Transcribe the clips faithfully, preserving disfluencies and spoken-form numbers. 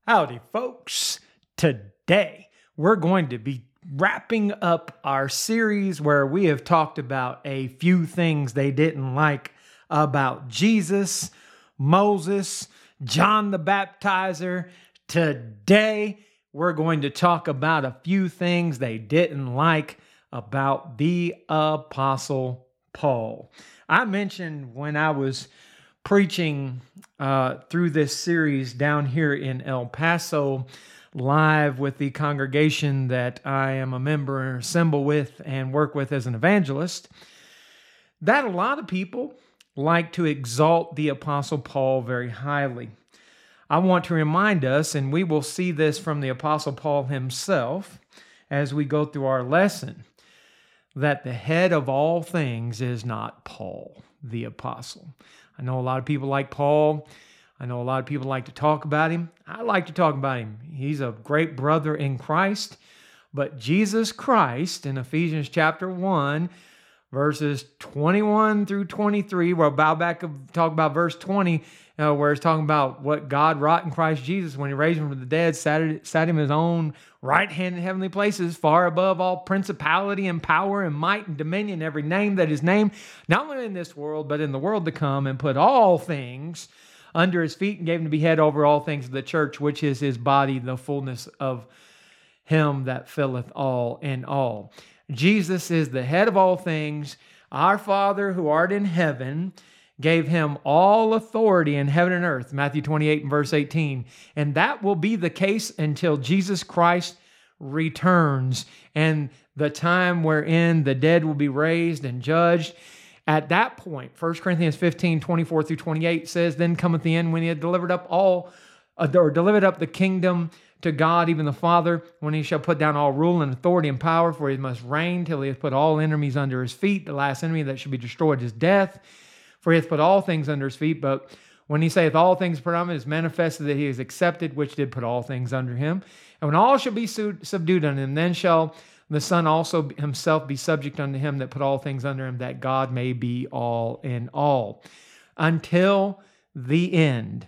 Howdy, folks. Today, we're going to be wrapping up our series where we have talked about a few things they didn't like about Jesus, Moses, John the Baptizer. Today, we're going to talk about a few things they didn't like about the Apostle Paul. I mentioned when I was preaching uh, through this series down here in El Paso, live with the congregation that I am a member and assemble with and work with as an evangelist, that a lot of people like to exalt the Apostle Paul very highly. I want to remind us, and we will see this from the Apostle Paul himself as we go through our lesson, that the head of all things is not Paul, the apostle. I know a lot of people like Paul. I know a lot of people like to talk about him. I like to talk about him. He's a great brother in Christ. But Jesus Christ, in Ephesians chapter one, verses twenty-one through twenty-three, we'll bow back and talk about verse twenty, uh, where it's talking about what God wrought in Christ Jesus when he raised him from the dead, sat, sat him in his own right hand in heavenly places, far above all principality and power and might and dominion, every name that is named, not only in this world, but in the world to come, and put all things under his feet and gave him to be head over all things of the church, which is his body, the fullness of him that filleth all in all. Jesus is the head of all things. Our Father who art in heaven gave him all authority in heaven and earth, Matthew twenty-eight and verse eighteen. And that will be the case until Jesus Christ returns and the time wherein the dead will be raised and judged. At that point, First Corinthians fifteen, twenty-four through twenty-eight says, then cometh the end when he had delivered up all, or delivered up the kingdom to God, even the Father, when he shall put down all rule and authority and power, for he must reign till he hath put all enemies under his feet. The last enemy that should be destroyed is death, for he hath put all things under his feet. But when he saith all things put on him, it is manifested that he is accepted, which did put all things under him. And when all shall be subdued unto him, then shall the Son also himself be subject unto him that put all things under him, that God may be all in all. Until the end,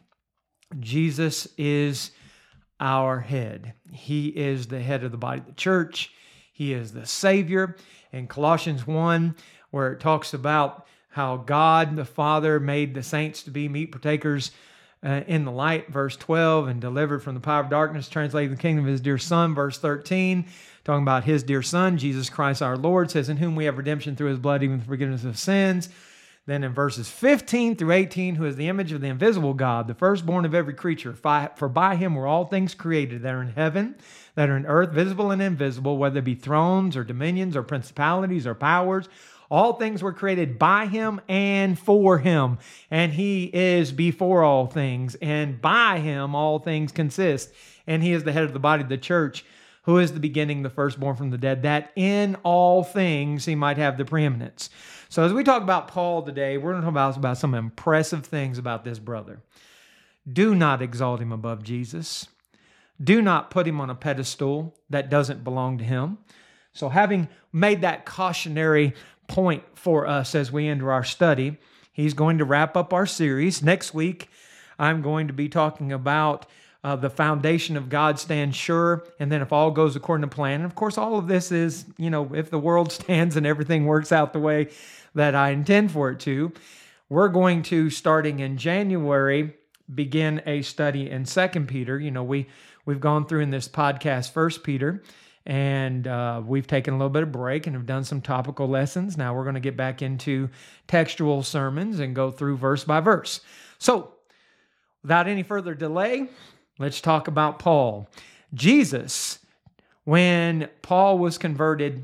Jesus is our head. He is the head of the body of the church. He is the Savior. In Colossians one, where it talks about how God the Father made the saints to be meat partakers uh, in the light, verse twelve, and delivered from the power of darkness, translated the kingdom of his dear Son, verse thirteen, talking about his dear Son, Jesus Christ our Lord, says, in whom we have redemption through his blood, even the forgiveness of sins. Then in verses fifteen through eighteen, who is the image of the invisible God, the firstborn of every creature. For by him were all things created that are in heaven, that are in earth, visible and invisible, whether it be thrones or dominions or principalities or powers. All things were created by him and for him. And he is before all things. And by him all things consist. And he is the head of the body of the church, who is the beginning, the firstborn from the dead, that in all things he might have the preeminence. So as we talk about Paul today, we're going to talk about, about some impressive things about this brother. Do not exalt him above Jesus. Do not put him on a pedestal that doesn't belong to him. So having made that cautionary point for us as we enter our study, he's going to wrap up our series. Next week, I'm going to be talking about Uh, the foundation of God stands sure, and then if all goes according to plan. And of course, all of this is, you know, if the world stands and everything works out the way that I intend for it to. We're going to, starting in January, begin a study in Second Peter. You know, we, we've gone through in this podcast First Peter, and uh, we've taken a little bit of break and have done some topical lessons. Now we're going to get back into textual sermons and go through verse by verse. So, without any further delay, let's talk about Paul. Jesus, when Paul was converted,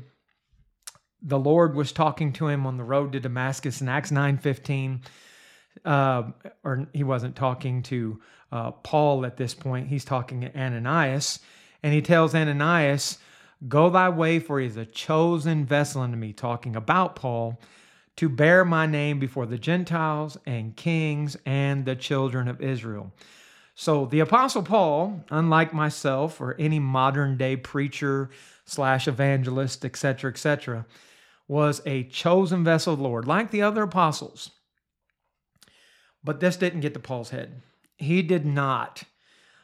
the Lord was talking to him on the road to Damascus in Acts nine fifteen. Uh, or he wasn't talking to uh, Paul at this point. He's talking to Ananias. And he tells Ananias, go thy way, for he is a chosen vessel unto me, talking about Paul, to bear my name before the Gentiles and kings and the children of Israel. So the Apostle Paul, unlike myself or any modern day preacher slash evangelist, et cetera, et cetera, was a chosen vessel of the Lord, like the other apostles. But this didn't get to Paul's head. He did not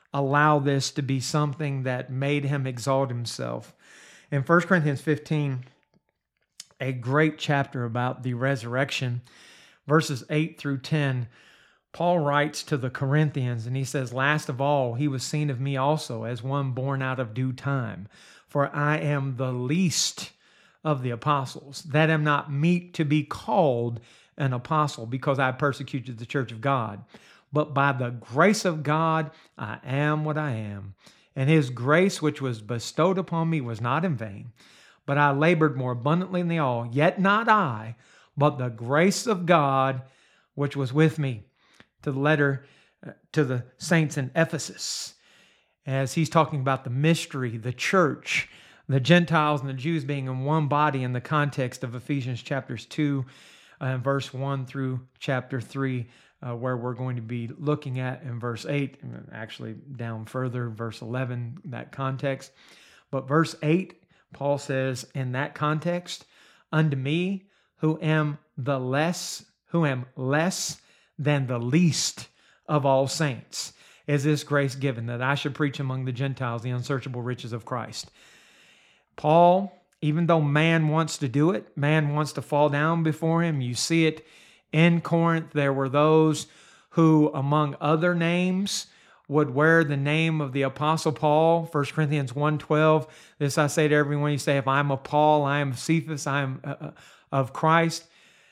allow this to be something that made him exalt himself. In First Corinthians fifteen, a great chapter about the resurrection, verses eight through ten, Paul writes to the Corinthians, and he says, "Last of all, he was seen of me also as one born out of due time. For I am the least of the apostles, that am not meet to be called an apostle, because I persecuted the church of God. But by the grace of God, I am what I am. And his grace which was bestowed upon me was not in vain. But I labored more abundantly than they all, yet not I, but the grace of God which was with me." To the letter to the saints in Ephesus, as he's talking about the mystery, the church, the Gentiles and the Jews being in one body in the context of Ephesians chapters two and verse one through chapter three, uh, where we're going to be looking at in verse eight, actually down further, verse eleven, that context. But verse eight, Paul says in that context, "Unto me, who am the less, who am less than the least of all saints, is this grace given, that I should preach among the Gentiles the unsearchable riches of Christ." Paul, even though man wants to do it, man wants to fall down before him. You see it in Corinth. There were those who, among other names, would wear the name of the Apostle Paul. First Corinthians one twelve, "This I say to everyone, you say, if I am of Paul, I am of Cephas, I am uh, of Christ."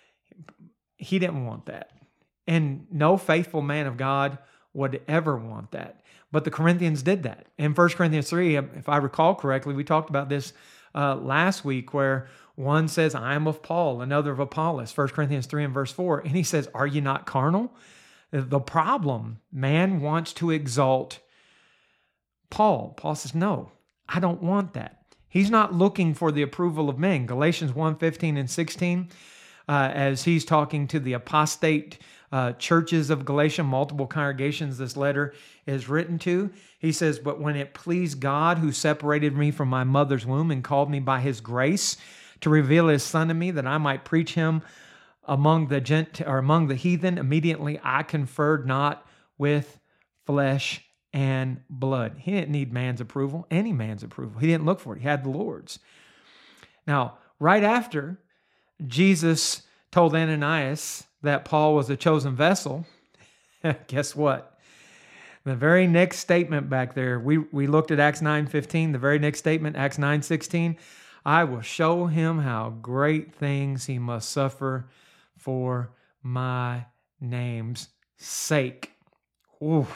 He didn't want that. And no faithful man of God would ever want that. But the Corinthians did that. In First Corinthians three, if I recall correctly, we talked about this uh, last week, where one says, "I am of Paul," another of Apollos. First Corinthians three and verse four. And he says, "Are you not carnal?" The problem, man wants to exalt Paul. Paul says, "No, I don't want that." He's not looking for the approval of men. Galatians one fifteen and sixteen, uh, as he's talking to the apostate Uh, churches of Galatia, multiple congregations this letter is written to. He says, "But when it pleased God, who separated me from my mother's womb and called me by his grace to reveal his son to me, that I might preach him among the gent or among the heathen, immediately I conferred not with flesh and blood." He didn't need man's approval, any man's approval. He didn't look for it. He had the Lord's. Now, right after Jesus told Ananias that Paul was a chosen vessel, guess what? The very next statement back there, we, we looked at Acts nine fifteen, the very next statement, Acts nine sixteen, "I will show him how great things he must suffer for my name's sake." Oof.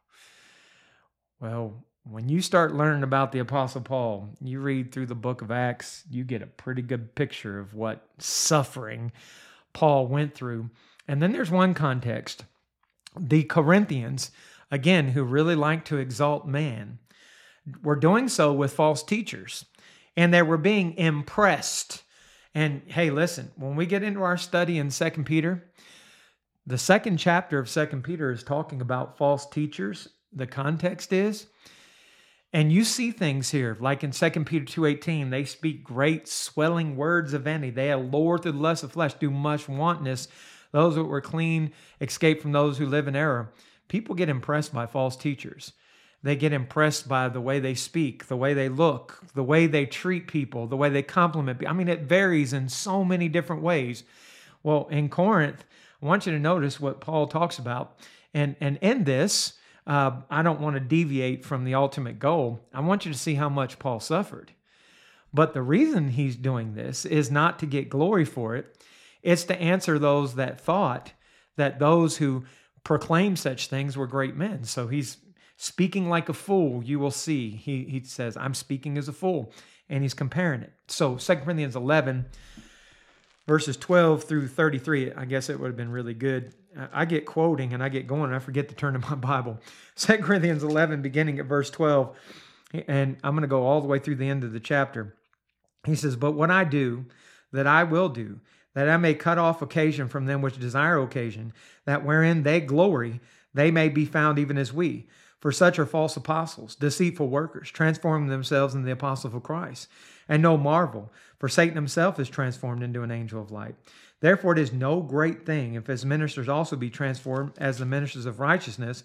Well, when you start learning about the Apostle Paul, you read through the book of Acts, you get a pretty good picture of what suffering Paul went through. And then there's one context. The Corinthians, again, who really like to exalt man, were doing so with false teachers. And they were being impressed. And hey, listen, when we get into our study in Second Peter, the second chapter of Second Peter is talking about false teachers. The context is, and you see things here, like in Second Peter two eighteen, they speak great swelling words of vanity. They allure through the lust of flesh, do much wantonness. Those that were clean escape from those who live in error. People get impressed by false teachers. They get impressed by the way they speak, the way they look, the way they treat people, the way they compliment people. I mean, it varies in so many different ways. Well, in Corinth, I want you to notice what Paul talks about. And, and in this, Uh, I don't want to deviate from the ultimate goal. I want you to see how much Paul suffered. But the reason he's doing this is not to get glory for it. It's to answer those that thought that those who proclaim such things were great men. So he's speaking like a fool, you will see. He, he says, "I'm speaking as a fool." And he's comparing it. So Second Corinthians eleven, verses twelve through thirty-three, I guess it would have been really good. I get quoting and I get going and I forget to turn to my Bible. Second Corinthians eleven, beginning at verse twelve, and I'm going to go all the way through the end of the chapter. He says, "But what I do, that I will do, that I may cut off occasion from them which desire occasion, that wherein they glory, they may be found even as we. For such are false apostles, deceitful workers, transforming themselves into the apostles of Christ. And no marvel, for Satan himself is transformed into an angel of light. Therefore it is no great thing if his ministers also be transformed as the ministers of righteousness,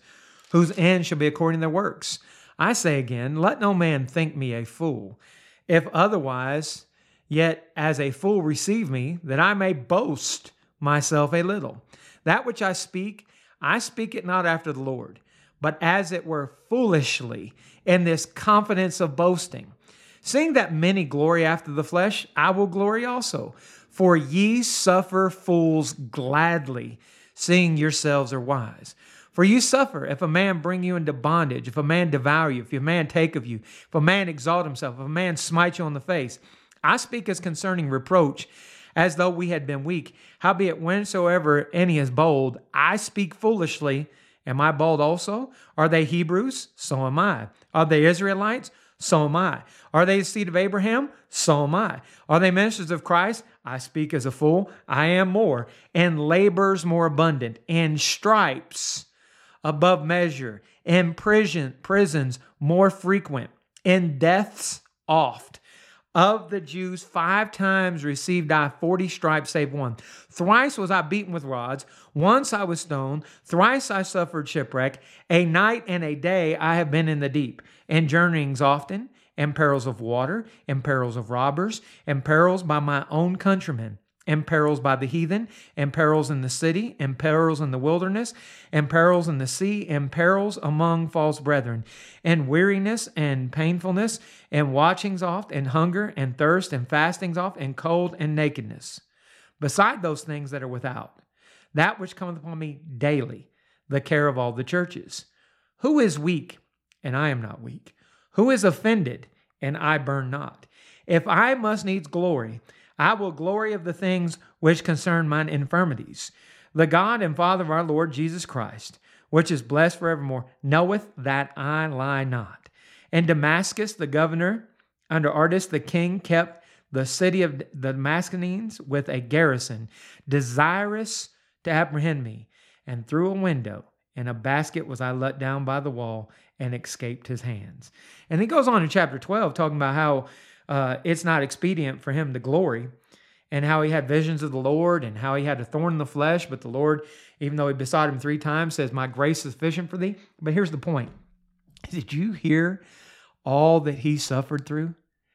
whose end shall be according to their works. I say again, let no man think me a fool. If otherwise, yet as a fool receive me, that I may boast myself a little. That which I speak, I speak it not after the Lord, but as it were foolishly, in this confidence of boasting. Seeing that many glory after the flesh, I will glory also. For ye suffer fools gladly, seeing yourselves are wise. For you suffer if a man bring you into bondage, if a man devour you, if a man take of you, if a man exalt himself, if a man smite you on the face. I speak as concerning reproach, as though we had been weak. Howbeit, whensoever any is bold, I speak foolishly. Am I bold also? Are they Hebrews? So am I. Are they Israelites? So am I. Are they the seed of Abraham? So am I. Are they ministers of Christ? I speak as a fool. I am more. And labors more abundant. And stripes above measure. And prison, prisons more frequent. And deaths oft. Of the Jews, five times received I forty stripes save one. Thrice was I beaten with rods. Once I was stoned. Thrice I suffered shipwreck. A night and a day I have been in the deep. And journeyings often. And perils of water. And perils of robbers. And perils by my own countrymen. And perils by the heathen. And perils in the city. And perils in the wilderness. And perils in the sea. And perils among false brethren. And weariness and painfulness. And watchings oft. And hunger and thirst. And fastings oft. And cold and nakedness. Beside those things that are without. That which cometh upon me daily. The care of all the churches. Who is weak? And I am not weak. Who is offended? And I burn not. If I must needs glory, I will glory of the things which concern mine infirmities. The God and Father of our Lord Jesus Christ, which is blessed forevermore, knoweth that I lie not. And Damascus, the governor, under Artis the king, kept the city of the Damascenes with a garrison, desirous to apprehend me. And through a window in a basket was I let down by the wall and escaped his hands. And he goes on in chapter twelve, talking about how uh, it's not expedient for him to glory, and how he had visions of the Lord, and how he had a thorn in the flesh, but the Lord, even though he besought him three times, says, my grace is sufficient for thee. But here's the point. Did you hear all that he suffered through?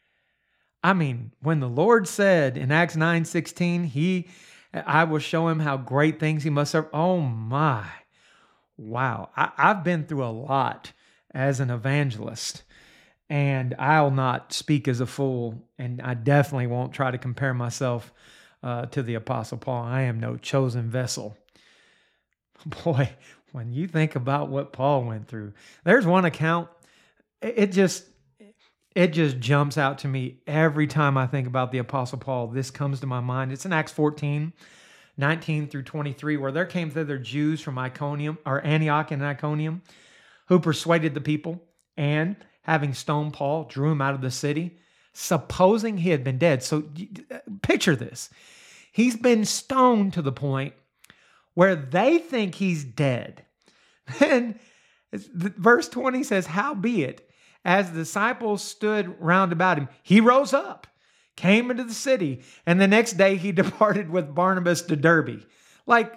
I mean, when the Lord said in Acts nine sixteen, he, I will show him how great things he must suffer. Oh my, wow. I, I've been through a lot as an evangelist, and I'll not speak as a fool, and I definitely won't try to compare myself uh, to the Apostle Paul. I am no chosen vessel. Boy, when you think about what Paul went through, there's one account, it just, it just jumps out to me every time I think about the Apostle Paul. This comes to my mind. It's in Acts fourteen, nineteen through twenty-three, where there came thither Jews from Iconium, or Antioch and Iconium, who persuaded the people, and having stoned Paul, drew him out of the city, supposing he had been dead. So picture this. He's been stoned to the point where they think he's dead. Then verse twenty says, howbeit, as the disciples stood round about him, he rose up, came into the city, and the next day he departed with Barnabas to Derbe. Like,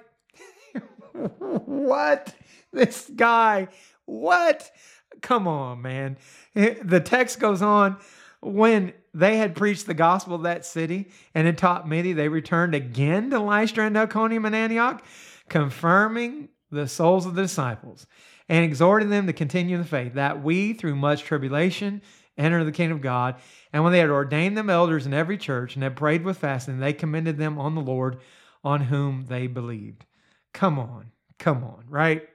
what? This guy, what? Come on, man. The text goes on, when they had preached the gospel of that city and had taught many, they returned again to Lystra and Iconium and Antioch, confirming the souls of the disciples and exhorting them to continue in the faith, that we, through much tribulation, enter the kingdom of God. And when they had ordained them elders in every church and had prayed with fasting, they commended them on the Lord, on whom they believed. Come on, come on, right?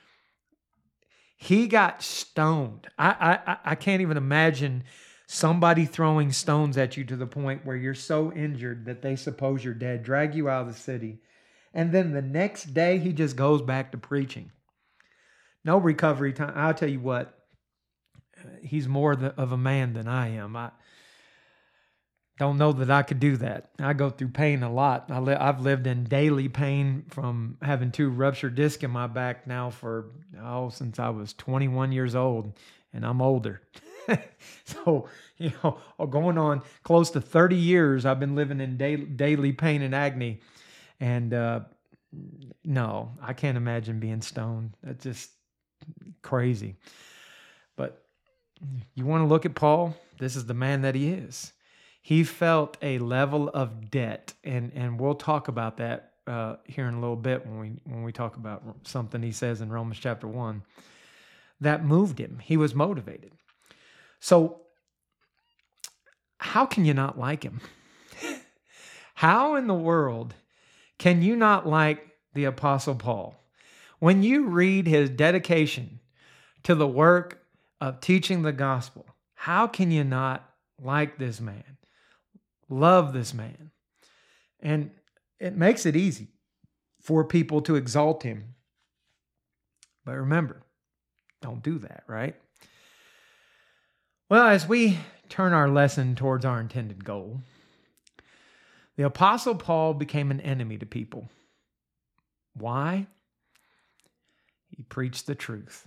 He got stoned. I, I, I can't even imagine somebody throwing stones at you to the point where you're so injured that they suppose you're dead, drag you out of the city. And then the next day, he just goes back to preaching. No recovery time. I'll tell you what, he's more of a man than I am. I don't know that I could do that. I go through pain a lot. I li- I've lived in daily pain from having two ruptured discs in my back now for, oh, since I was twenty-one years old, and I'm older. So, you know, going on close to thirty years, I've been living in daily, daily pain and agony. And uh, no, I can't imagine being stoned. That just, crazy. But you want to look at Paul? This is the man that he is. He felt a level of debt, and, and we'll talk about that uh, here in a little bit when we when we talk about something he says in Romans chapter one, that moved him. He was motivated. So how can you not like him? How in the world can you not like the Apostle Paul? When you read his dedication to the work of teaching the gospel, how can you not like this man? Love this man? And it makes it easy for people to exalt him. But remember, don't do that, right? Well, as we turn our lesson towards our intended goal, the Apostle Paul became an enemy to people. Why? He preached the truth.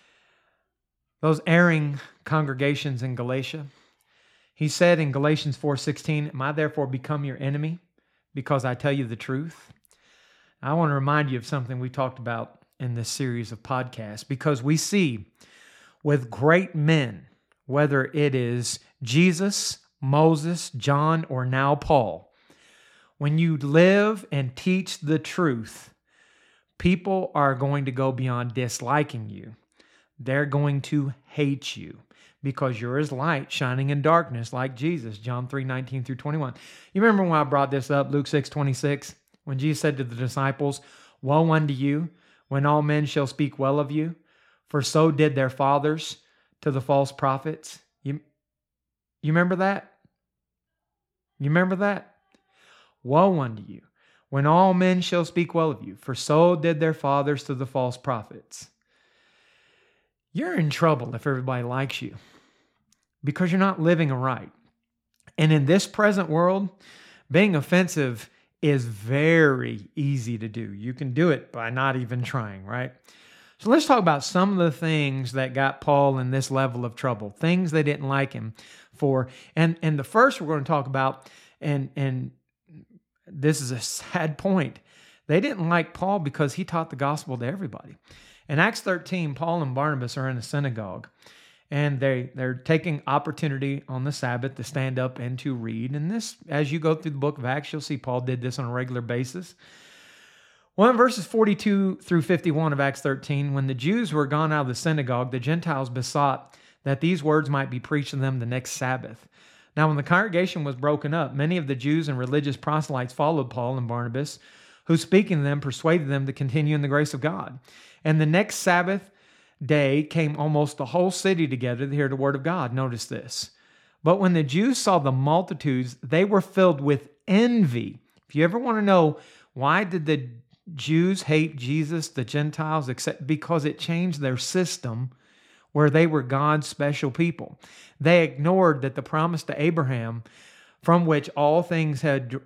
Those erring congregations in Galatia, he said in Galatians four sixteen, "Am I therefore become your enemy because I tell you the truth?" I want to remind you of something we talked about in this series of podcasts, because we see with great men, whether it is Jesus, Moses, John, or now Paul, when you live and teach the truth, people are going to go beyond disliking you. They're going to hate you because you're as light shining in darkness like Jesus, John three nineteen through twenty-one. You remember when I brought this up, Luke six twenty-six, when Jesus said to the disciples, "Woe unto you when all men shall speak well of you, for so did their fathers to the false prophets." You, you remember that? You remember that? Woe unto you when all men shall speak well of you, for so did their fathers to the false prophets. You're in trouble if everybody likes you because you're not living aright. And in this present world, being offensive is very easy to do. You can do it by not even trying, right? So let's talk about some of the things that got Paul in this level of trouble, things they didn't like him for. And, and the first we're going to talk about, and, and this is a sad point, they didn't like Paul because he taught the gospel to everybody. In Acts thirteen, Paul and Barnabas are in a synagogue, and they, they're taking opportunity on the Sabbath to stand up and to read. And this, as you go through the book of Acts, you'll see Paul did this on a regular basis. Well, in verses forty-two through fifty-one of Acts thirteen, when the Jews were gone out of the synagogue, the Gentiles besought that these words might be preached to them the next Sabbath. Now, when the congregation was broken up, many of the Jews and religious proselytes followed Paul and Barnabas, who, speaking to them, persuaded them to continue in the grace of God. And the next Sabbath day came almost the whole city together to hear the word of God. Notice this. But when the Jews saw the multitudes, they were filled with envy. If you ever want to know why did the Jews hate Jesus, the Gentiles, except because it changed their system where they were God's special people. They ignored that the promise to Abraham, from which all things had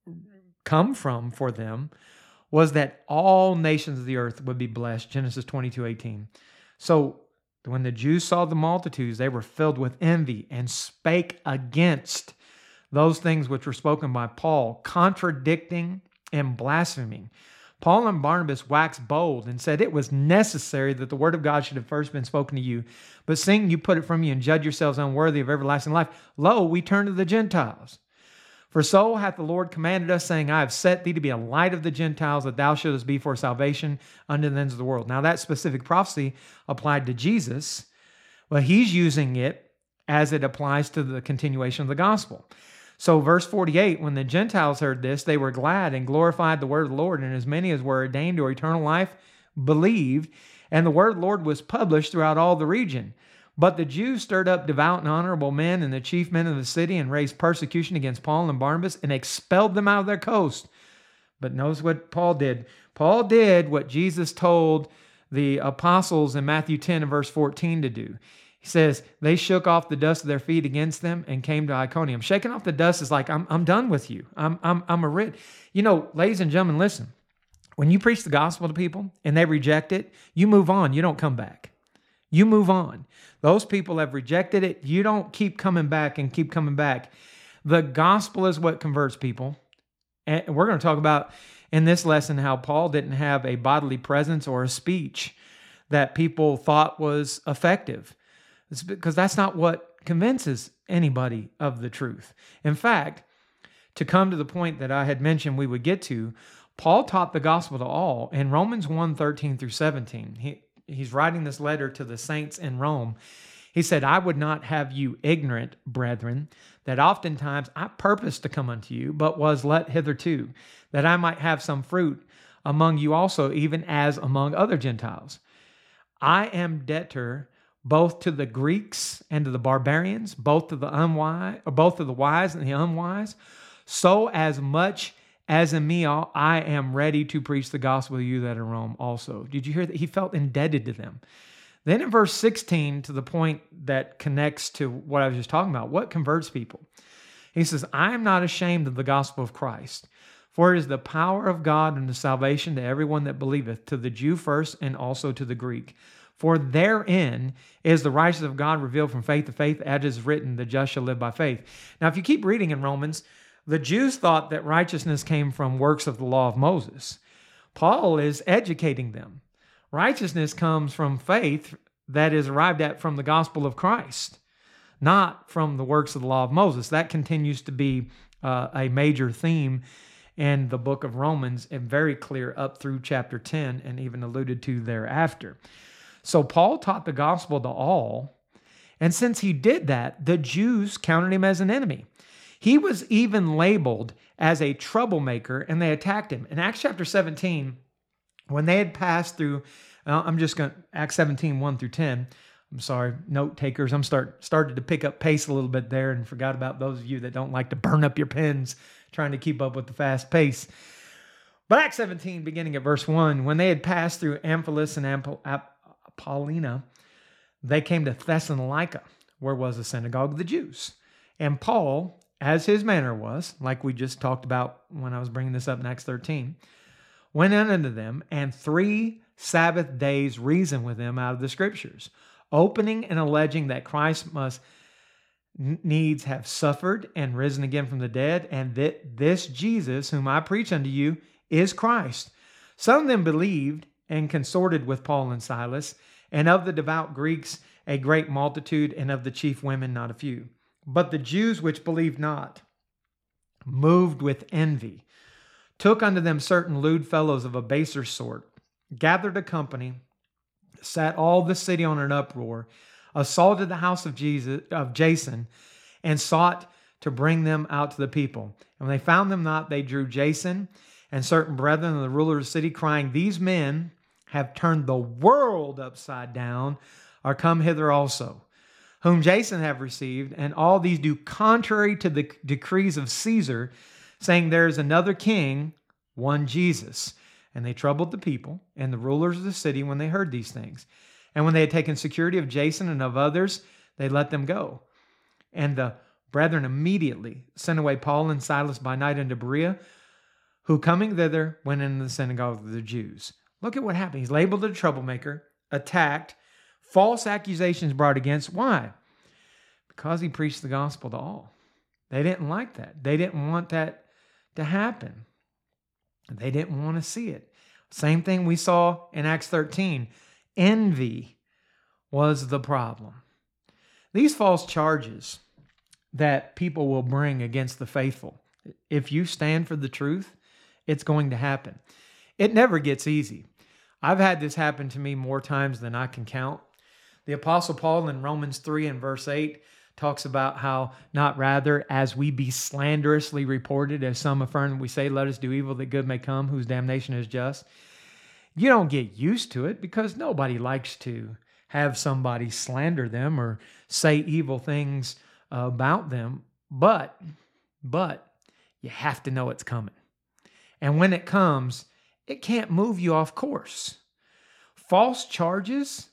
come from for them, was that all nations of the earth would be blessed, Genesis twenty-two eighteen. So when the Jews saw the multitudes, they were filled with envy and spake against those things which were spoken by Paul, contradicting and blaspheming. Paul and Barnabas waxed bold and said it was necessary that the word of God should have first been spoken to you. But seeing you put it from you and judge yourselves unworthy of everlasting life, lo, we turn to the Gentiles. For so hath the Lord commanded us, saying, I have set thee to be a light of the Gentiles, that thou shouldest be for salvation unto the ends of the world. Now that specific prophecy applied to Jesus, but he's using it as it applies to the continuation of the gospel. So verse forty-eight, when the Gentiles heard this, they were glad and glorified the word of the Lord, and as many as were ordained to eternal life believed, and the word of the Lord was published throughout all the region. But the Jews stirred up devout and honorable men and the chief men of the city and raised persecution against Paul and Barnabas and expelled them out of their coast. But notice what Paul did. Paul did what Jesus told the apostles in Matthew ten and verse fourteen to do. He says, they shook off the dust of their feet against them and came to Iconium. Shaking off the dust is like, I'm, I'm done with you. I'm, I'm, I'm a rid. You know, ladies and gentlemen, listen. When you preach the gospel to people and they reject it, you move on. You don't come back. You move on. Those people have rejected it. You don't keep coming back and keep coming back. The gospel is what converts people. And we're going to talk about in this lesson how Paul didn't have a bodily presence or a speech that people thought was effective. It's because that's not what convinces anybody of the truth. In fact, to come to the point that I had mentioned we would get to, Paul taught the gospel to all in Romans one, thirteen through seventeen. He, he's writing this letter to the saints in Rome. He said, I would not have you ignorant, brethren, that oftentimes I purposed to come unto you, but was let hitherto, that I might have some fruit among you also, even as among other Gentiles. I am debtor both to the Greeks and to the barbarians, both to the unwise, or both to the wise and the unwise, so as much as in me I am ready to preach the gospel to you that are in Rome also. Did you hear that? He felt indebted to them. Then in verse sixteen, to the point that connects to what I was just talking about, what converts people? He says, I am not ashamed of the gospel of Christ, for it is the power of God unto salvation to everyone that believeth, to the Jew first and also to the Greek. For therein is the righteousness of God revealed from faith to faith, as is written, the just shall live by faith. Now, if you keep reading in Romans, the Jews thought that righteousness came from works of the law of Moses. Paul is educating them. Righteousness comes from faith that is arrived at from the gospel of Christ, not from the works of the law of Moses. That continues to be uh, a major theme in the book of Romans, and very clear up through chapter ten, and even alluded to thereafter. So Paul taught the gospel to all, and since he did that, the Jews counted him as an enemy. He was even labeled as a troublemaker, and they attacked him. In Acts chapter seventeen, when they had passed through, uh, I'm just going to, Acts seventeen, one through ten, I'm sorry, note takers, I'm start started to pick up pace a little bit there and forgot about those of you that don't like to burn up your pens trying to keep up with the fast pace. But Acts seventeen, beginning at verse one, when they had passed through Amphipolis and Amp- Apollonia, they came to Thessalonica, where was the synagogue of the Jews. And Paul, as his manner was, like we just talked about when I was bringing this up in Acts thirteen, went in unto them, and three Sabbath days reasoned with them out of the Scriptures, opening and alleging that Christ must needs have suffered and risen again from the dead, and that this Jesus, whom I preach unto you, is Christ. Some of them believed and consorted with Paul and Silas, and of the devout Greeks a great multitude, and of the chief women not a few. But the Jews which believed not, moved with envy, took unto them certain lewd fellows of a baser sort, gathered a company, sat all the city on an uproar, assaulted the house of Jesus of Jason, and sought to bring them out to the people. And when they found them not, they drew Jason and certain brethren of the ruler of the city, crying, These men have turned the world upside down, are come hither also, whom Jason have received, and all these do contrary to the decrees of Caesar, saying there is another king, one Jesus. And they troubled the people and the rulers of the city when they heard these things. And when they had taken security of Jason and of others, they let them go. And the brethren immediately sent away Paul and Silas by night into Berea, who coming thither went into the synagogue of the Jews. Look at what happened. He's labeled a troublemaker, attacked, false accusations brought against. Why? Because he preached the gospel to all. They didn't like that. They didn't want that to happen. They didn't want to see it. Same thing we saw in Acts thirteen. Envy was the problem. These false charges that people will bring against the faithful, if you stand for the truth, it's going to happen. It never gets easy. I've had this happen to me more times than I can count. The Apostle Paul in Romans three and verse eight talks about how not rather as we be slanderously reported, as some affirm, we say, let us do evil that good may come, whose damnation is just. You don't get used to it because nobody likes to have somebody slander them or say evil things about them. But, but you have to know it's coming. And when it comes, it can't move you off course. False charges,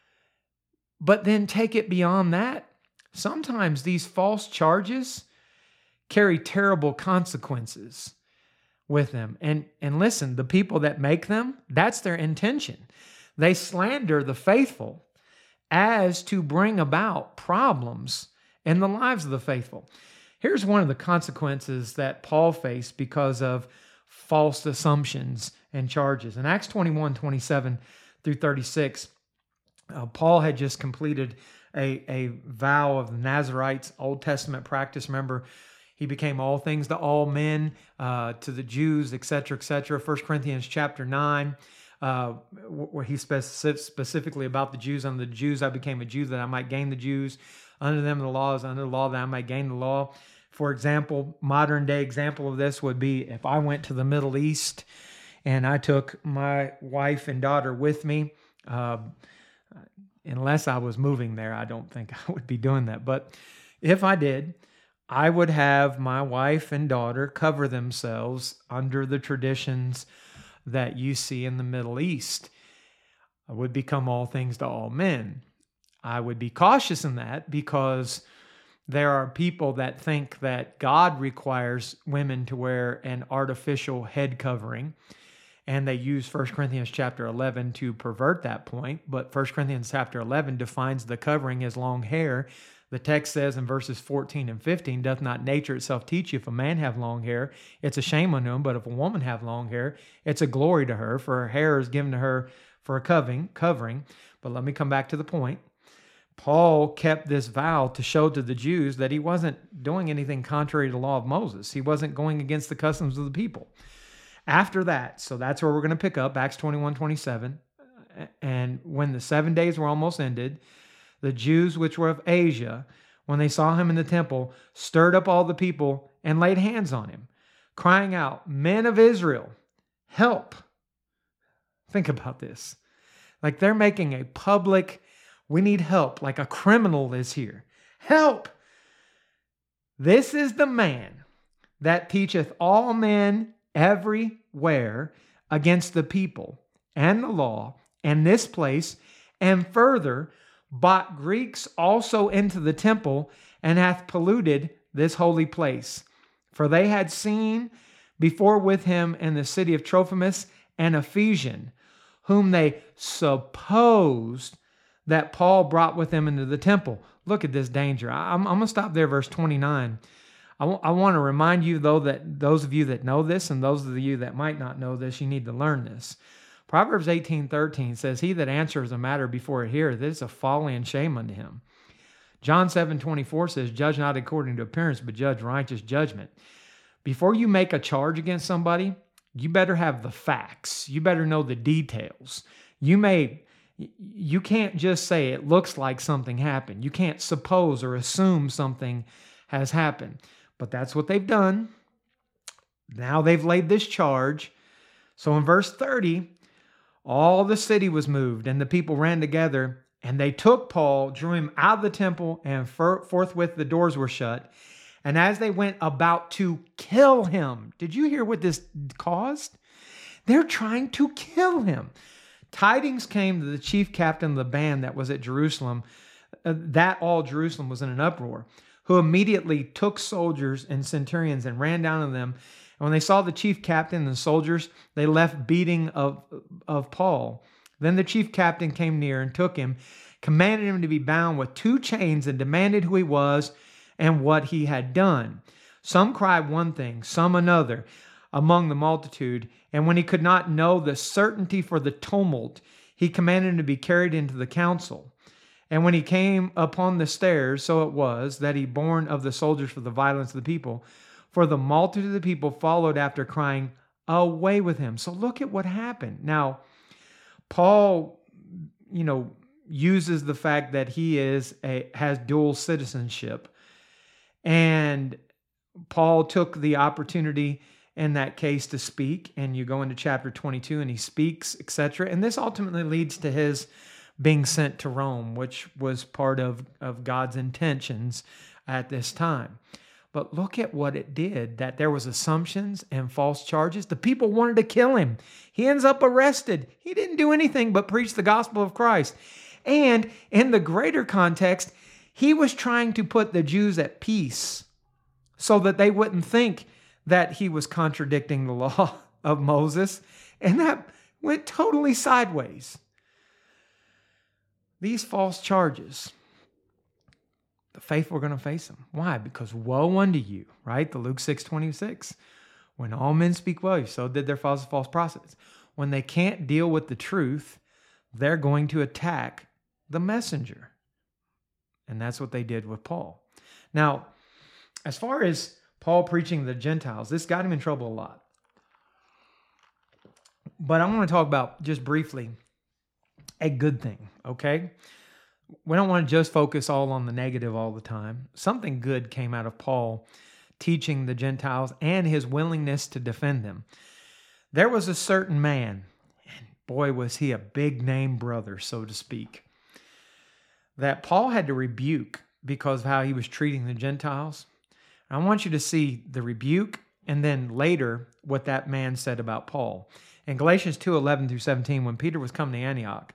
but then take it beyond that. Sometimes these false charges carry terrible consequences with them. And, and listen, the people that make them, that's their intention. They slander the faithful as to bring about problems in the lives of the faithful. Here's one of the consequences that Paul faced because of false assumptions and charges. In Acts twenty-one, twenty-seven through thirty-six, Uh, Paul had just completed a, a vow of the Nazarites, Old Testament practice. Remember, he became all things to all men, uh, to the Jews, et cetera, et cetera. First Corinthians chapter nine, uh, where he specific, specifically about the Jews. Unto the Jews I became a Jew that I might gain the Jews. Under them the law is under the law that I might gain the law. For example, modern day example of this would be if I went to the Middle East and I took my wife and daughter with me. Uh, unless I was moving there, I don't think I would be doing that. But if I did, I would have my wife and daughter cover themselves under the traditions that you see in the Middle East. I would become all things to all men. I would be cautious in that because there are people that think that God requires women to wear an artificial head covering, and they use First Corinthians chapter eleven to pervert that point. But First Corinthians chapter eleven defines the covering as long hair. The text says in verses fourteen and fifteen, doth not nature itself teach you, if a man have long hair, it's a shame unto him, but if a woman have long hair, it's a glory to her, for her hair is given to her for a covering. covering. But let me come back to the point. Paul kept this vow to show to the Jews that he wasn't doing anything contrary to the law of Moses. He wasn't going against the customs of the people. After that, so that's where we're going to pick up, Acts twenty-one, twenty-seven. And when the seven days were almost ended, the Jews which were of Asia, when they saw him in the temple, stirred up all the people and laid hands on him, crying out, Men of Israel, help. Think about this. Like they're making a public, we need help, like a criminal is here. Help! This is the man that teacheth all men everywhere against the people and the law and this place, and further brought Greeks also into the temple, and hath polluted this holy place. For they had seen before with him in the city of Trophimus an Ephesian, whom they supposed that Paul brought with him into the temple. Look at this danger. I'm, I'm going to stop there, verse twenty-nine. I, w- I want to remind you, though, that those of you that know this and those of you that might not know this, you need to learn this. Proverbs eighteen thirteen says, He that answers a matter before it heareth, this is a folly and shame unto him. John seven twenty-four says, Judge not according to appearance, but judge righteous judgment. Before you make a charge against somebody, you better have the facts. You better know the details. You may, you can't just say it looks like something happened. You can't suppose or assume something has happened. But that's what they've done. Now they've laid this charge. So in verse thirty, all the city was moved, and the people ran together, and they took Paul, drew him out of the temple, and forthwith the doors were shut. And as they went about to kill him, did you hear what this caused? They're trying to kill him. Tidings came to the chief captain of the band that was at Jerusalem, uh, that all Jerusalem was in an uproar, who immediately took soldiers and centurions and ran down on them. And when they saw the chief captain and the soldiers, they left beating of, of Paul. Then the chief captain came near and took him, commanded him to be bound with two chains, and demanded who he was and what he had done. Some cried one thing, some another among the multitude. And when he could not know the certainty for the tumult, he commanded him to be carried into the council. And when he came upon the stairs, so it was that he borne of the soldiers for the violence of the people. For the multitude of the people followed after, crying, Away with him. So look at what happened. Now, Paul, you know, uses the fact that he is a has dual citizenship. And Paul took the opportunity in that case to speak. And you go into chapter twenty-two and he speaks, et cetera. And this ultimately leads to his being sent to Rome, which was part of, of God's intentions at this time. But look at what it did, that there was assumptions and false charges. The people wanted to kill him. He ends up arrested. He didn't do anything but preach the gospel of Christ. And in the greater context, he was trying to put the Jews at peace so that they wouldn't think that he was contradicting the law of Moses. And that went totally sideways. These false charges, the faithful are going to face them. Why? Because woe unto you, right? The Luke six twenty-six. When all men speak well, so did their false false prophets. When they can't deal with the truth, they're going to attack the messenger. And that's what they did with Paul. Now, as far as Paul preaching to the Gentiles, this got him in trouble a lot. But I want to talk about, just briefly, a good thing, okay? We don't want to just focus all on the negative all the time. Something good came out of Paul teaching the Gentiles and his willingness to defend them. There was a certain man, and boy, was he a big name brother, so to speak, that Paul had to rebuke because of how he was treating the Gentiles. I want you to see the rebuke and then later what that man said about Paul. In Galatians two, eleven through seventeen, when Peter was coming to Antioch,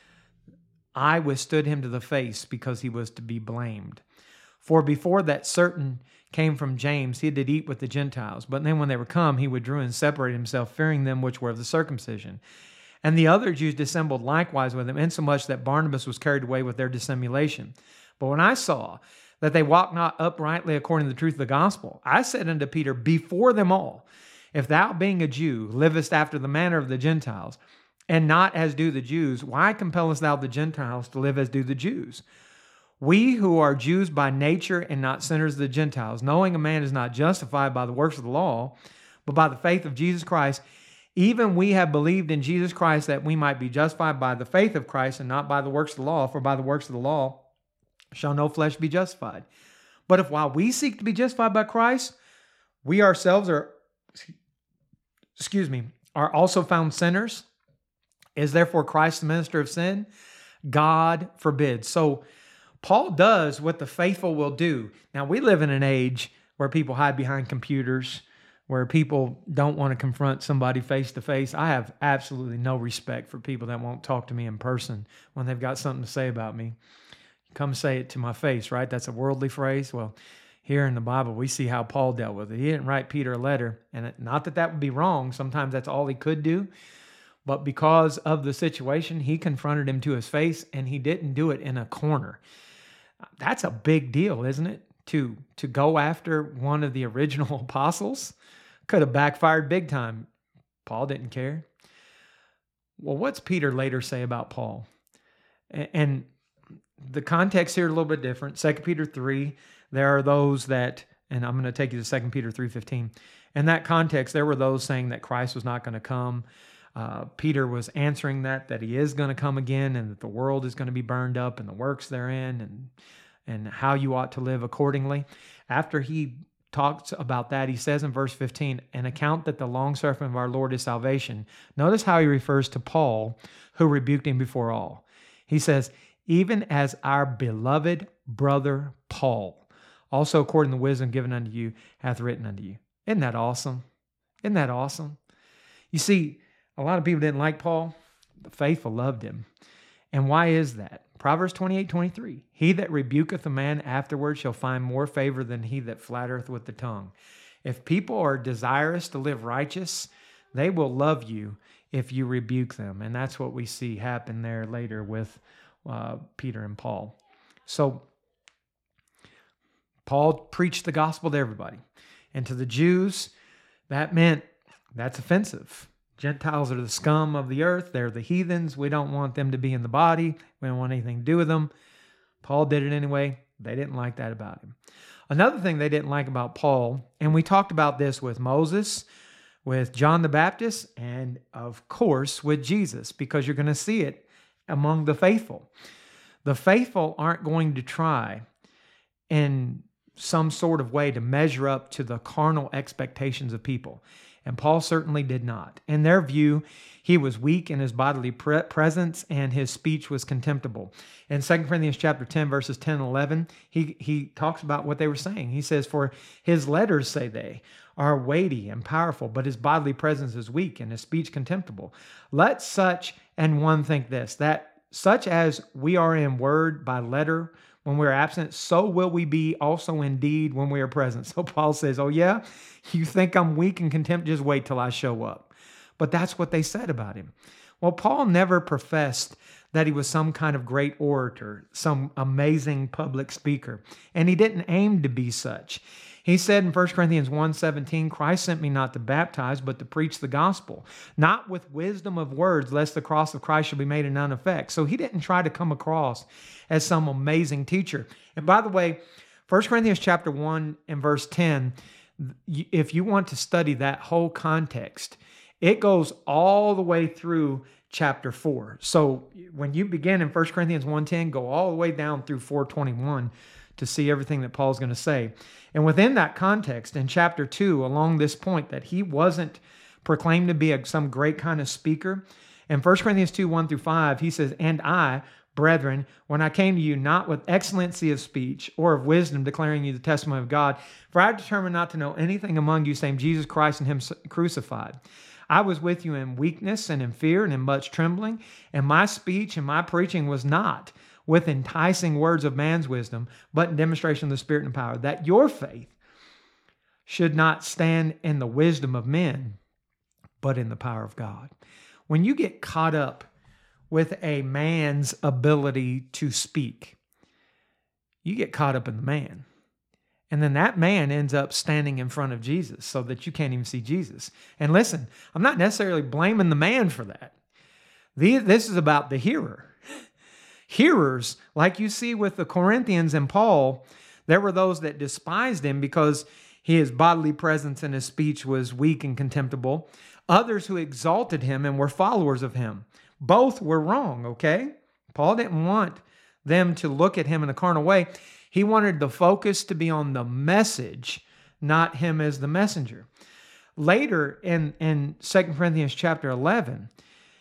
I withstood him to the face because he was to be blamed. For before that certain came from James, he did eat with the Gentiles. But then when they were come, he withdrew and separated himself, fearing them which were of the circumcision. And the other Jews dissembled likewise with him, insomuch that Barnabas was carried away with their dissimulation. But when I saw that they walked not uprightly according to the truth of the gospel, I said unto Peter before them all, if thou, being a Jew, livest after the manner of the Gentiles, and not as do the Jews, why compellest thou the Gentiles to live as do the Jews? We who are Jews by nature and not sinners of the Gentiles, knowing a man is not justified by the works of the law, but by the faith of Jesus Christ, even we have believed in Jesus Christ that we might be justified by the faith of Christ and not by the works of the law, for by the works of the law shall no flesh be justified. But if while we seek to be justified by Christ, we ourselves are, excuse me, are also found sinners, is therefore Christ the minister of sin? God forbid. So Paul does what the faithful will do. Now, we live in an age where people hide behind computers, where people don't want to confront somebody face to face. I have absolutely no respect for people that won't talk to me in person when they've got something to say about me. Come say it to my face, right? That's a worldly phrase. Well, here in the Bible, we see how Paul dealt with it. He didn't write Peter a letter, and not that that would be wrong. Sometimes that's all he could do. But because of the situation, he confronted him to his face, and he didn't do it in a corner. That's a big deal, isn't it? To, to go after one of the original apostles could have backfired big time. Paul didn't care. Well, what's Peter later say about Paul? And the context here is a little bit different. Second Peter three, there are those that, and I'm going to take you to Second Peter three fifteen. In that context, there were those saying that Christ was not going to come. Uh, Peter was answering that, that he is going to come again and that the world is going to be burned up and the works therein and, and how you ought to live accordingly. After he talks about that, he says in verse fifteen, an account that the long-suffering of our Lord is salvation. Notice how he refers to Paul, who rebuked him before all. He says, even as our beloved brother Paul, also according to the wisdom given unto you, hath written unto you. Isn't that awesome? Isn't that awesome? You see, a lot of people didn't like Paul. The faithful loved him. And why is that? Proverbs twenty-eight twenty-three. He that rebuketh a man afterward shall find more favor than he that flattereth with the tongue. If people are desirous to live righteous, they will love you if you rebuke them. And that's what we see happen there later with uh, Peter and Paul. So Paul preached the gospel to everybody. And to the Jews, that meant that's offensive. Gentiles are the scum of the earth. They're the heathens. We don't want them to be in the body. We don't want anything to do with them. Paul did it anyway. They didn't like that about him. Another thing they didn't like about Paul, and we talked about this with Moses, with John the Baptist, and of course with Jesus, because you're going to see it among the faithful. The faithful aren't going to try in some sort of way to measure up to the carnal expectations of people. And Paul certainly did not. In their view, he was weak in his bodily pre- presence and his speech was contemptible. In Second Corinthians chapter ten, verses ten and eleven, he, he talks about what they were saying. He says, for his letters, say they, are weighty and powerful, but his bodily presence is weak and his speech contemptible. Let such and one think this, that such as we are in word by letter when we are absent, so will we be also indeed when we are present. So Paul says, oh yeah, you think I'm weak and contempt? Just wait till I show up. But that's what they said about him. Well, Paul never professed that he was some kind of great orator, some amazing public speaker, and he didn't aim to be such. He said in First Corinthians one seventeen, Christ sent me not to baptize, but to preach the gospel, not with wisdom of words, lest the cross of Christ should be made of none effect. So he didn't try to come across as some amazing teacher. And by the way, First Corinthians chapter one and verse ten, if you want to study that whole context, it goes all the way through chapter four. So when you begin in First Corinthians one ten, go all the way down through four twenty-one to see everything that Paul's going to say. And within that context, in chapter two, along this point that he wasn't proclaimed to be a, some great kind of speaker, in First Corinthians two, one through five, he says, and I, brethren, when I came to you, not with excellency of speech or of wisdom, declaring you the testimony of God, for I have determined not to know anything among you save Jesus Christ and him crucified. I was with you in weakness and in fear and in much trembling, and my speech and my preaching was not with enticing words of man's wisdom, but in demonstration of the Spirit and power, that your faith should not stand in the wisdom of men, but in the power of God. When you get caught up with a man's ability to speak, you get caught up in the man. And then that man ends up standing in front of Jesus so that you can't even see Jesus. And listen, I'm not necessarily blaming the man for that. This is about the hearer. Hearers, like you see with the Corinthians and Paul, there were those that despised him because his bodily presence and his speech was weak and contemptible. Others who exalted him and were followers of him. Both were wrong, okay? Paul didn't want them to look at him in a carnal way. He wanted the focus to be on the message, not him as the messenger. Later in, in Second Corinthians chapter eleven,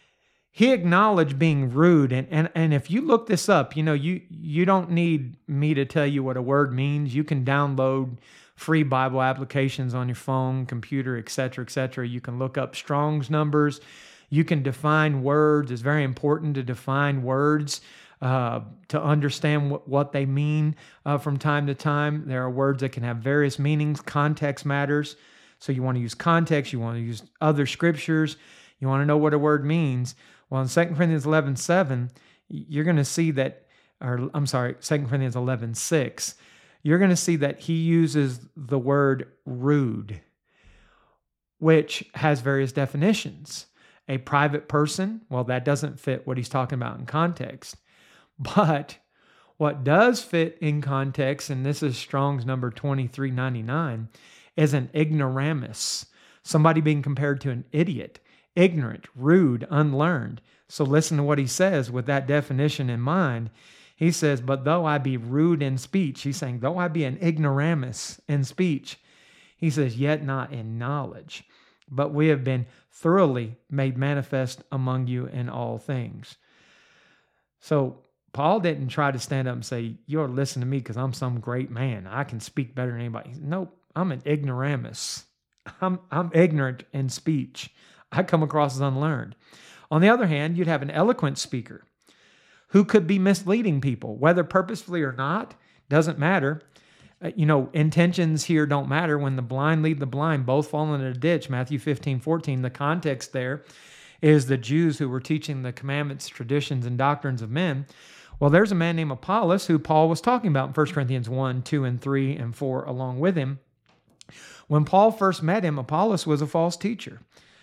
he acknowledged being rude. And, and, and if you look this up, you know, you, you don't need me to tell you what a word means. You can download free Bible applications on your phone, computer, et cetera, et cetera. You can look up Strong's numbers. You can define words. It's very important to define words uh, to understand what, what they mean uh, from time to time. There are words that can have various meanings. Context matters. So you want to use context. You want to use other scriptures. You want to know what a word means. Well, in Second Corinthians eleven seven, you're going to see that, or I'm sorry, Second Corinthians eleven six, you're going to see that he uses the word rude, which has various definitions. A private person, well, that doesn't fit what he's talking about in context. But what does fit in context, and this is Strong's number twenty-three ninety-nine, is an ignoramus, somebody being compared to an idiot, ignorant, rude, unlearned. So listen to what he says with that definition in mind. He says, but though I be rude in speech, he's saying, though I be an ignoramus in speech, he says, yet not in knowledge, but we have been thoroughly made manifest among you in all things. So Paul didn't try to stand up and say, you ought to listen to me because I'm some great man. I can speak better than anybody. Nope, I'm an ignoramus. I'm, I'm ignorant in speech. I come across as unlearned. On the other hand, you'd have an eloquent speaker who could be misleading people, whether purposefully or not, doesn't matter. Uh, you know, intentions here don't matter. When the blind lead the blind, both fall in a ditch, Matthew fifteen fourteen. The context there is the Jews who were teaching the commandments, traditions, and doctrines of men. Well, there's a man named Apollos who Paul was talking about in First Corinthians one, two, and three, and four along with him. When Paul first met him, Apollos was a false teacher.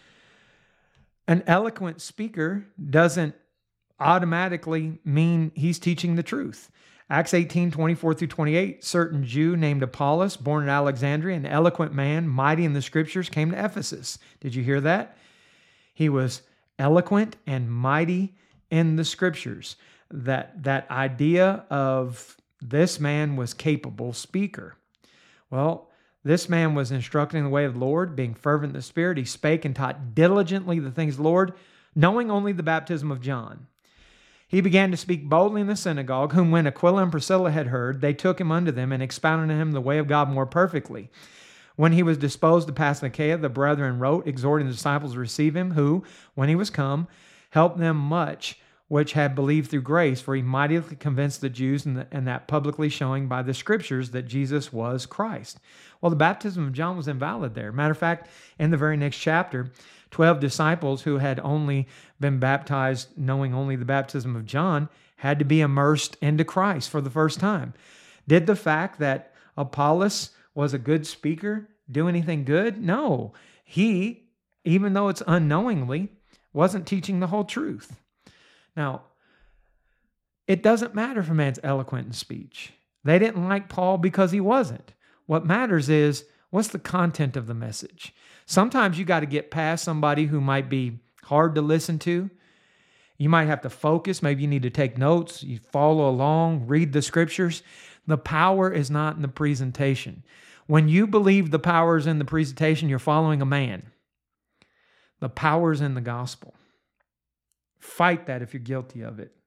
An eloquent speaker doesn't automatically mean he's teaching the truth. Acts eighteen, twenty-four through twenty-eight, certain Jew named Apollos, born in Alexandria, an eloquent man, mighty in the scriptures, came to Ephesus. Did you hear that? He was eloquent and mighty in the scriptures. That, that idea of this man was capable speaker. Well, this man was instructing the way of the Lord, being fervent in the Spirit. He spake and taught diligently the things of the Lord, knowing only the baptism of John. He began to speak boldly in the synagogue, whom when Aquila and Priscilla had heard, they took him unto them and expounded to him the way of God more perfectly. When he was disposed to pass Achaia, the brethren wrote, exhorting the disciples to receive him, who, when he was come, helped them much which had believed through grace, for he mightily convinced the Jews, and, the, and that publicly showing by the scriptures that Jesus was Christ. Well, the baptism of John was invalid there. Matter of fact, in the very next chapter, twelve disciples who had only been baptized, knowing only the baptism of John, had to be immersed into Christ for the first time. Did the fact that Apollos was a good speaker do anything good? No. He, even though it's unknowingly, wasn't teaching the whole truth. Now, it doesn't matter if a man's eloquent in speech. They didn't like Paul because he wasn't. What matters is, what's the content of the message? Sometimes you got to get past somebody who might be hard to listen to. You might have to focus. Maybe you need to take notes. You follow along, read the scriptures. The power is not in the presentation. When you believe the power is in the presentation, you're following a man. The power is in the gospel. Fight that if you're guilty of it.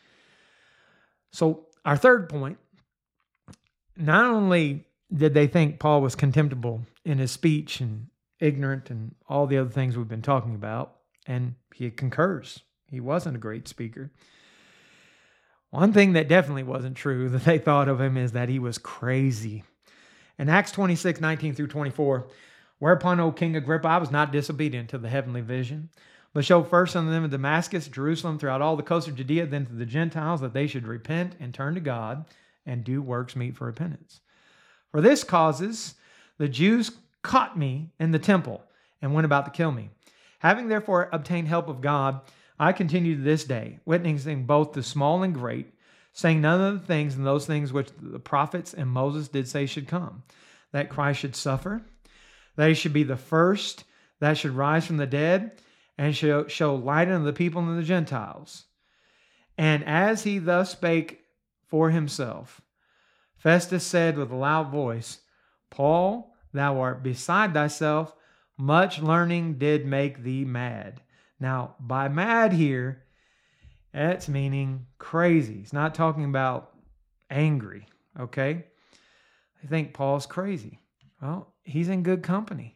So our third point, not only did they think Paul was contemptible in his speech and ignorant and all the other things we've been talking about, and he concurs. He wasn't a great speaker. One thing that definitely wasn't true that they thought of him is that he was crazy. In Acts twenty-six, nineteen through twenty-four, whereupon, O King Agrippa, I was not disobedient to the heavenly vision, but showed first unto them in Damascus, Jerusalem, throughout all the coast of Judea, then to the Gentiles, that they should repent and turn to God and do works meet for repentance. For this causes the Jews caught me in the temple and went about to kill me. Having therefore obtained help of God, I continue to this day, witnessing both the small and great, saying none of the things and those things which the prophets and Moses did say should come, that Christ should suffer, that he should be the first that should rise from the dead, and show, show light unto the people and the Gentiles. And as he thus spake for himself, Festus said with a loud voice, Paul, thou art beside thyself, much learning did make thee mad. Now, by mad here, that's meaning crazy. He's not talking about angry, okay? I think Paul's crazy. Well, he's in good company.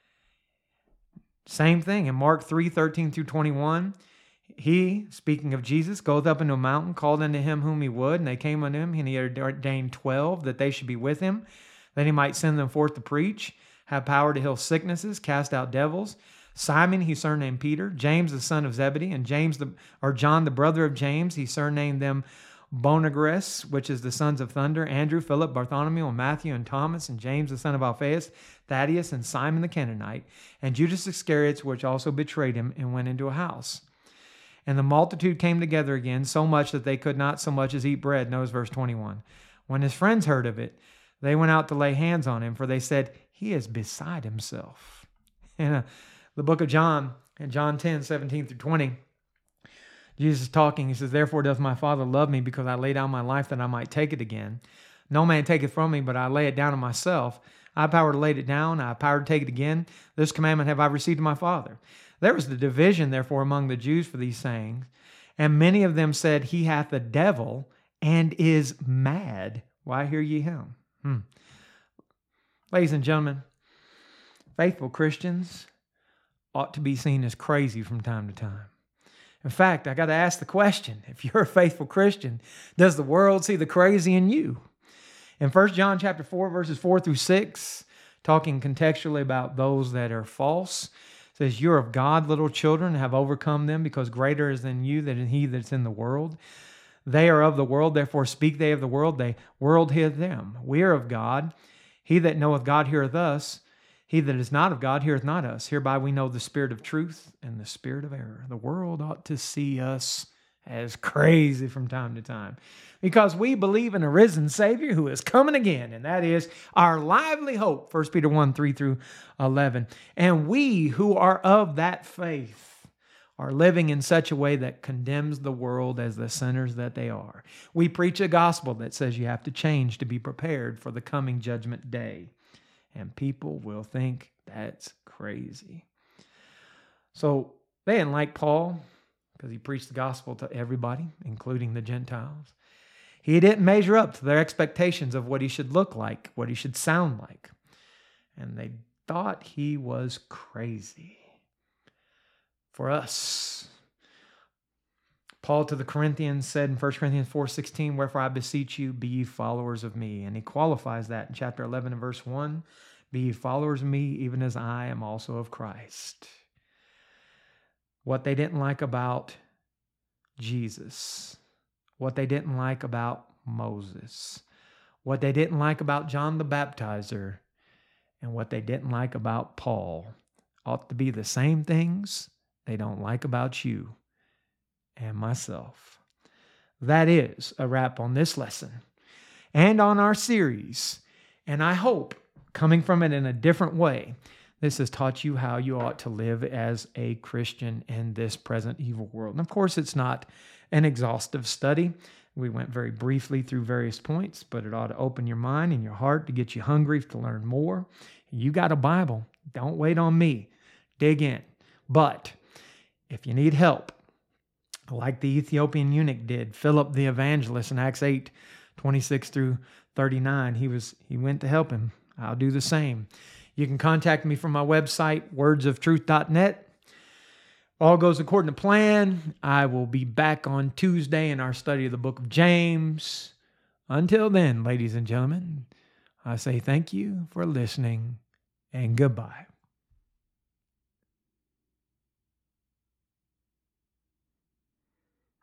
Same thing in Mark three, thirteen through twenty-one. He, speaking of Jesus, goeth up into a mountain, called unto him whom he would, and they came unto him, and he had ordained twelve, that they should be with him, that he might send them forth to preach, have power to heal sicknesses, cast out devils. Simon he surnamed Peter, James the son of Zebedee, and James the or John the brother of James, he surnamed them Boanerges, which is the sons of thunder, Andrew, Philip, Bartholomew, and Matthew, and Thomas, and James the son of Alphaeus, Thaddeus, and Simon the Canaanite, and Judas Iscariot, which also betrayed him, and went into a house. And the multitude came together again, so much that they could not so much as eat bread. Notice verse twenty-one. When his friends heard of it, they went out to lay hands on him, for they said, he is beside himself. In uh, the book of John, in John ten, seventeen through twenty, Jesus is talking. He says, therefore doth my Father love me, because I lay down my life that I might take it again. No man taketh from me, but I lay it down of myself. I have power to lay it down. I have power to take it again. This commandment have I received of my Father. There was the division, therefore, among the Jews for these sayings. And many of them said, he hath a devil and is mad. Why hear ye him? Hmm. Ladies and gentlemen, faithful Christians ought to be seen as crazy from time to time. In fact, I got to ask the question, if you're a faithful Christian, does the world see the crazy in you? In First John chapter four, verses four through six, talking contextually about those that are false, it says, you're of God, little children, have overcome them, because greater is than you than he that's in the world. They are of the world, therefore speak they of the world. The world heareth them. We are of God. He that knoweth God heareth us. He that is not of God heareth not us. Hereby we know the spirit of truth and the spirit of error. The world ought to see us as crazy from time to time, because we believe in a risen Savior who is coming again, and that is our lively hope, First Peter one, three through eleven. And we who are of that faith are living in such a way that condemns the world as the sinners that they are. We preach a gospel that says you have to change to be prepared for the coming judgment day. And people will think that's crazy. So they didn't like Paul because he preached the gospel to everybody, including the Gentiles. He didn't measure up to their expectations of what he should look like, what he should sound like. And they thought he was crazy. For us, Paul to the Corinthians said in First Corinthians four sixteen, wherefore I beseech you, be ye followers of me. And he qualifies that in chapter eleven and verse one, be ye followers of me, even as I am also of Christ. What they didn't like about Jesus, what they didn't like about Moses, what they didn't like about John the Baptizer, and what they didn't like about Paul ought to be the same things they don't like about you and myself. That is a wrap on this lesson and on our series. And I hope, coming from it in a different way, this has taught you how you ought to live as a Christian in this present evil world. And of course, it's not an exhaustive study. We went very briefly through various points, but it ought to open your mind and your heart to get you hungry to learn more. You got a Bible. Don't wait on me. Dig in. But if you need help, like the Ethiopian eunuch did, Philip the evangelist in Acts eight, twenty-six through thirty-nine, he was he went to help him. I'll do the same. You can contact me from my website, words of truth dot net. All goes according to plan. I will be back on Tuesday in our study of the book of James. Until then, ladies and gentlemen, I say thank you for listening and goodbye.